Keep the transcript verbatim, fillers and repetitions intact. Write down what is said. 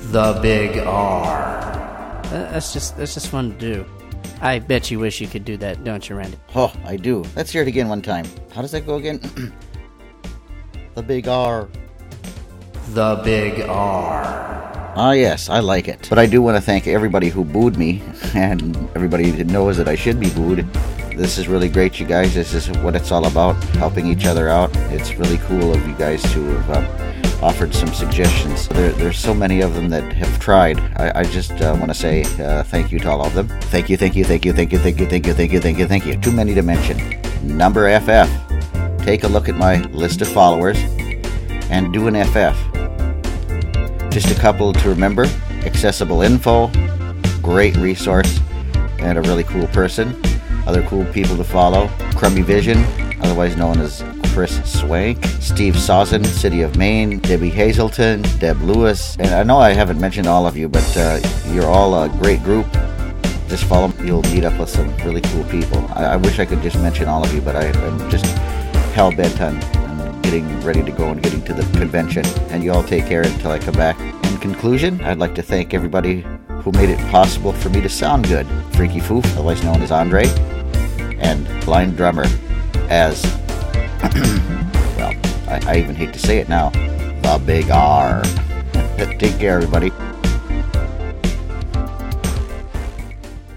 The Big R. Uh, that's just that's just fun to do. I bet you wish you could do that, don't you, Randy? Oh, I do. Let's hear it again one time. How does that go again? The Big R. The Big R. Ah, yes, I like it. But I do want to thank everybody who booed me, and everybody that knows that I should be booed. This is really great, you guys. This is what it's all about, helping each other out. It's really cool of you guys to have uh, offered some suggestions. There, there's so many of them that have tried. I, I just uh, want to say uh, thank you to all of them. Thank you, thank you, thank you, thank you, thank you, thank you, thank you, thank you, thank you. Too many to mention. Number F F. Take a look at my list of followers and do an F F. Just a couple to remember. Accessible info, great resource, and a really cool person. Other cool people to follow: Crummy Vision, otherwise known as Chris Swank, Steve Sawson, City of Maine, Debbie Hazelton, Deb Lewis, and I know I haven't mentioned all of you, but uh, you're all a great group. Just follow them. You'll meet up with some really cool people. I, I wish I could just mention all of you, but I, I'm just hell-bent on, on getting ready to go and getting to the convention. And you all take care until I come back. In conclusion, I'd like to thank everybody who made it possible for me to sound good. Freaky Foof, otherwise known as Andre, and Blind Drummer as, well, I, I even hate to say it now, The Big R. Take care, everybody.